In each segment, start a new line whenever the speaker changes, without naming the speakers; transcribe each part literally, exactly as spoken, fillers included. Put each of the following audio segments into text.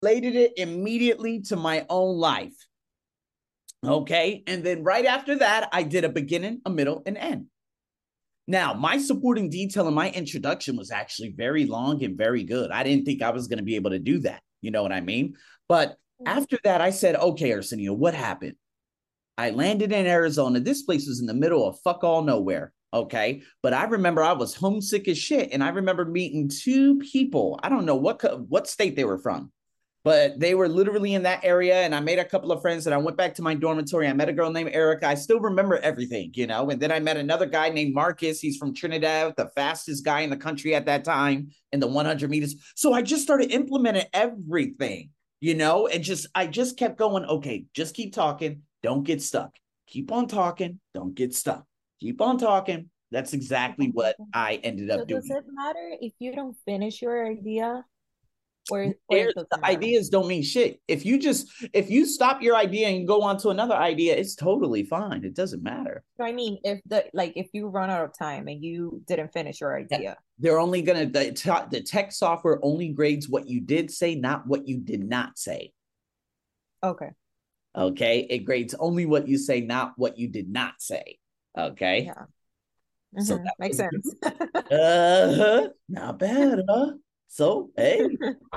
related it immediately to my own life. Okay. And then right after that, I did a beginning, a middle, and end. Now, my supporting detail in my introduction was actually very long and very good. I didn't think I was going to be able to do that. You know what I mean? But after that, I said, okay, Arsenio, what happened? I landed in Arizona. This place was in the middle of fuck all nowhere. Okay. But I remember I was homesick as shit. And I remember meeting two people. I don't know what, what state they were from, but they were literally in that area. And I made a couple of friends and I went back to my dormitory. I met a girl named Erica. I still remember everything, you know, and then I met another guy named Marcus. He's from Trinidad, the fastest guy in the country at that time in the one hundred meters. So I just started implementing everything, you know, and just, I just kept going. Okay, just keep talking. Don't get stuck. Keep on talking. Don't get stuck. Keep on talking. That's exactly what I ended up
So
doing.
does it matter if you don't finish your idea, or or it
There's,
doesn't
the
matter?
ideas don't mean shit. If you just if you stop your idea and go on to another idea, it's totally fine. It doesn't matter.
So I mean, if the like if you run out of time and you didn't finish your
Yeah.
idea.
They're only gonna the, the tech software only grades what you did say, not what you did not say.
Okay.
Okay, it grades only what you say, not what you did not say. Okay,
Yeah.
so
Hmm.
that
Makes
was
sense.
uh not bad, huh? So hey,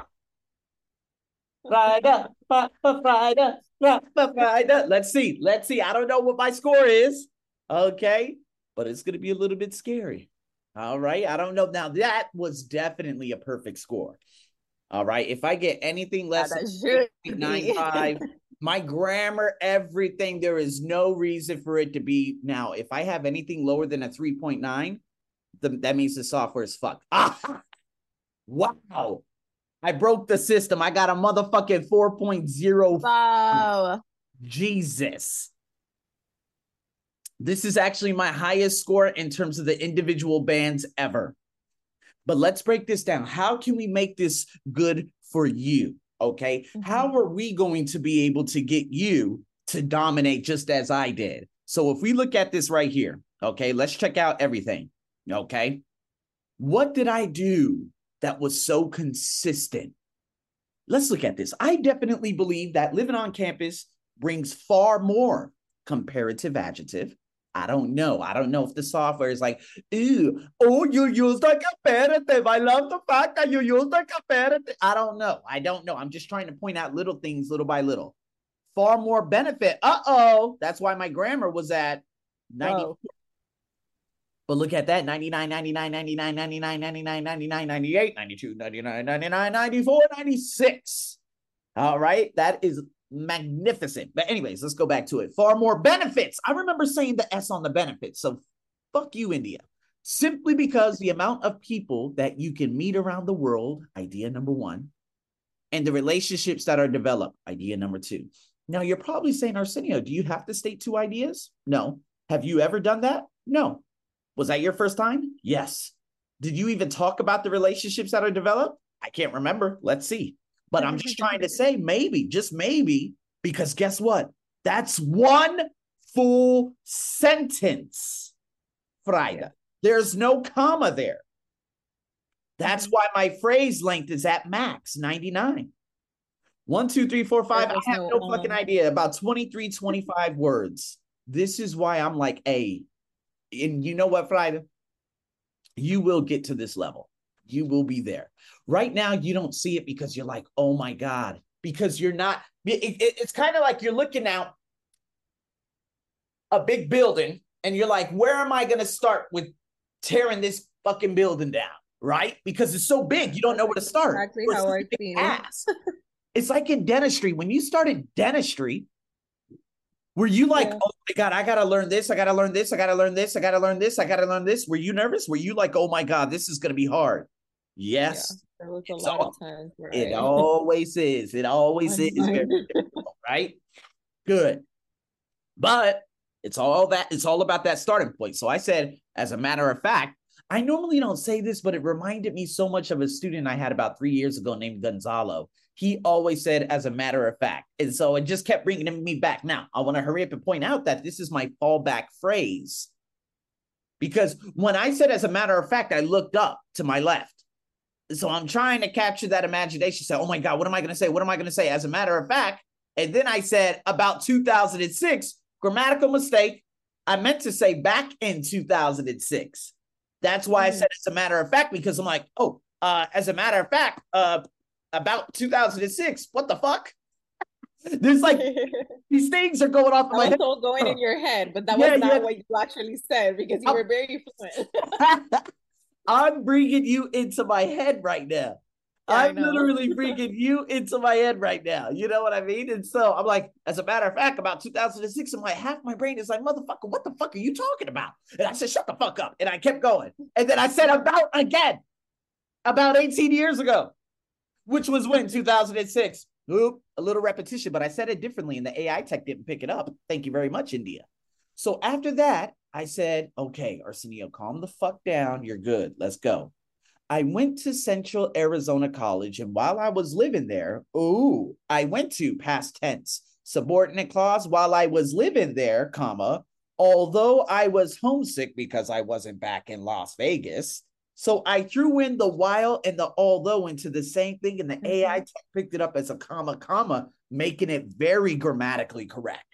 Friday, Friday, Friday. Let's see. Let's see. I don't know what my score is. Okay. But it's going to be a little bit scary. All right. I don't know. Now, that was definitely a perfect score. All right. If I get anything
Yeah,
less than
that should be.
eight point nine five, my grammar, everything, there is no reason for it to be. Now, if I have anything lower than a three point nine, the, that means the software is fucked. Ah, wow. I broke the system. I got a motherfucking four point oh.
Wow.
Jesus. This is actually my highest score in terms of the individual bands ever. But let's break this down. How can we make this good for you? Okay. Mm-hmm. How are we going to be able to get you to dominate just as I did? So if we look at this right here, okay, let's check out everything. Okay. What did I do that was so consistent? Let's look at this. I definitely believe that living on campus brings far more comparative adjective. I don't know. I don't know if the software is like, ooh, oh, you use the comparative. I love the fact that you use the comparative. I don't know. I don't know. I'm just trying to point out little things little by little. Far more benefit. Uh-oh. That's why my grammar was at ninety. Whoa. But look at that, ninety-nine, ninety-nine, ninety-nine, ninety-nine, ninety-nine, ninety-nine, ninety-eight, ninety-two, ninety-nine, ninety-nine, ninety-four, ninety-six. All right, that is magnificent. But anyways, let's go back to it. Far more benefits. I remember saying the S on the benefits. So fuck you, India. Simply because the amount of people that you can meet around the world, idea number one, and the relationships that are developed, idea number two. Now, you're probably saying, Arsenio, do you have to state two ideas? No. Have you ever done that? No. Was that your first time? Yes. Did you even talk about the relationships that are developed? I can't remember. Let's see. But I'm just trying to say maybe, just maybe, because guess what? That's one full sentence, Friday. Yeah. There's no comma there. That's why my phrase length is at max, ninety-nine. One, two, three, four, five. I have no, no fucking idea. About twenty-three, twenty-five words. This is why I'm like, hey, and you know what, Friday? You will get to this level. You will be there. Right now, you don't see it because you're like, oh my God, because you're not, it, it, it's kind of like you're looking out a big building and you're like, where am I going to start with tearing this fucking building down? Right? Because it's so big, you don't know where to start.
Exactly how I feel.
It's like in dentistry. When you started dentistry, were you like, yeah. oh my God, I got to learn this. I got to learn this. I got to learn this. I got to learn this. I got to learn this. Were you nervous? Were you like, oh my God, this is going to be hard? Yes.
Yeah, there was a it's lot all, of times. Right?
It always is. It always is. Very difficult, right? Good. But it's all that. It's all about that starting point. So I said, as a matter of fact, I normally don't say this, but it reminded me so much of a student I had about three years ago named Gonzalo. He always said, as a matter of fact. And so it just kept bringing me back. Now, I want to hurry up and point out that this is my fallback phrase. Because when I said, as a matter of fact, I looked up to my left. So I'm trying to capture that imagination. Say, oh my God, what am I going to say? What am I going to say? As a matter of fact, and then I said about two thousand six, grammatical mistake. I meant to say back in two thousand six. That's why mm-hmm. I said as a matter of fact, because I'm like, oh, uh, as a matter of fact, uh, about two thousand six. What the fuck? There's like these things are going off in my
head.
all
going in your head, but that yeah, was not yeah. what you actually said because you I'm, were very fluent.
I'm bringing you into my head right now. Yeah, I'm literally bringing you into my head right now. You know what I mean? And so I'm like, as a matter of fact, about two thousand six, I'm like, half my brain is like, motherfucker, what the fuck are you talking about? And I said, shut the fuck up. And I kept going. And then I said about again, about eighteen years ago, which was when, two thousand six. Oop, a little repetition, but I said it differently and the A I tech didn't pick it up. Thank you very much, India. So after that, I said, okay, Arsenio, calm the fuck down. You're good. Let's go. I went to Central Arizona College, and while I was living there, ooh, I went to past tense, subordinate clause while I was living there, comma, although I was homesick because I wasn't back in Las Vegas. So I threw in the while and the although into the same thing, and the mm-hmm. A I tech picked it up as a comma, comma, making it very grammatically correct.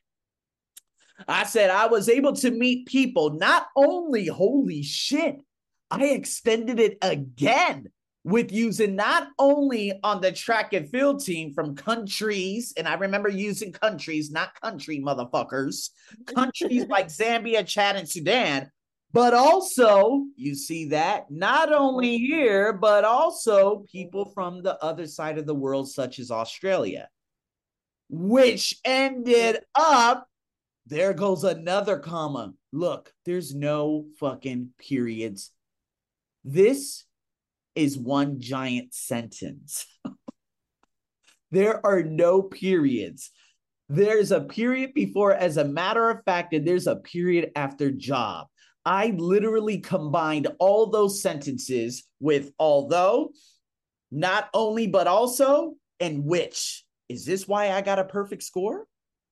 I said I was able to meet people, not only, holy shit, I extended it again with using not only on the track and field team from countries, and I remember using countries, not country motherfuckers, countries like Zambia, Chad, and Sudan, but also, you see that, not only here, but also people from the other side of the world, such as Australia, which ended up, there goes another comma. Look, there's no fucking periods. This is one giant sentence. There are no periods. There's a period before, as a matter of fact, and there's a period after job. I literally combined all those sentences with although, not only, but also, and which. Is this why I got a perfect score?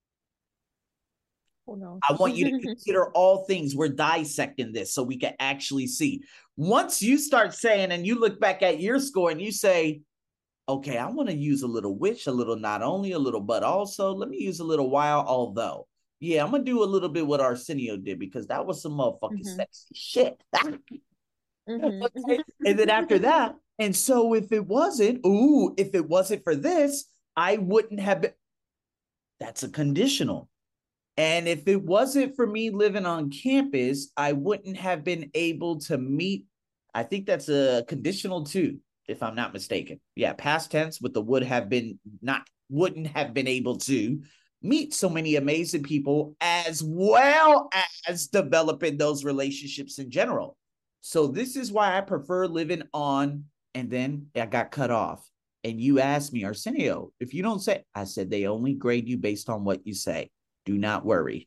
Oh, no.
I want you to consider all things. We're dissecting this so we can actually see. Once you start saying, and you look back at your score and you say, okay, I want to use a little which, a little not only, a little but also. Let me use a little while, although. Yeah, I'm going to do a little bit what Arsenio did because that was some motherfucking mm-hmm. sexy shit. mm-hmm. Okay? And then after that, and so if it wasn't, ooh, if it wasn't for this, I wouldn't have been. That's a conditional. And if it wasn't for me living on campus, I wouldn't have been able to meet. I think that's a conditional too, if I'm not mistaken. Yeah, past tense with the would have been, not wouldn't have been able to meet so many amazing people, as well as developing those relationships in general. So this is why I prefer living on, and then I got cut off. And you asked me, Arsenio, if you don't say, I said, they only grade you based on what you say. Do not worry.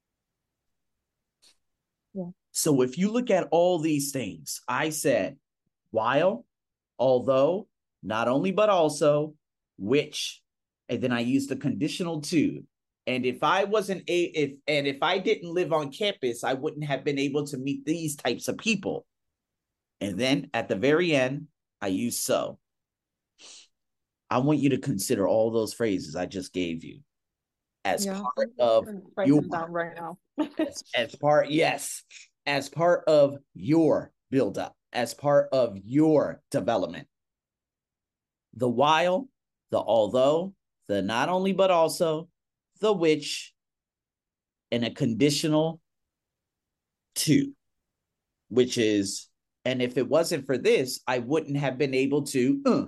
Yeah.
So if you look at all these things, I said, while, although, not only, but also, which, and then I used the conditional to. And if I wasn't a, if, and if I didn't live on campus, I wouldn't have been able to meet these types of people. And then at the very end, I use so. I want you to consider all those phrases I just gave you as yeah, part of your
down right now.
as, as part, yes, as part of your buildup, as part of your development. The while, the although, the not only but also, the which, and a conditional to, which is, and if it wasn't for this, I wouldn't have been able to. Uh.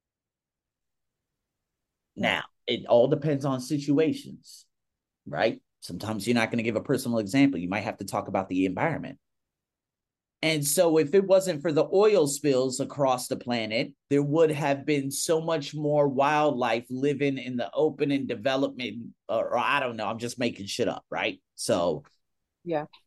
Now, it all depends on situations, right? Sometimes you're not going to give a personal example. You might have to talk about the environment. And so if it wasn't for the oil spills across the planet, there would have been so much more wildlife living in the open and development, or, or I don't know, I'm just making shit up, right? So
yeah,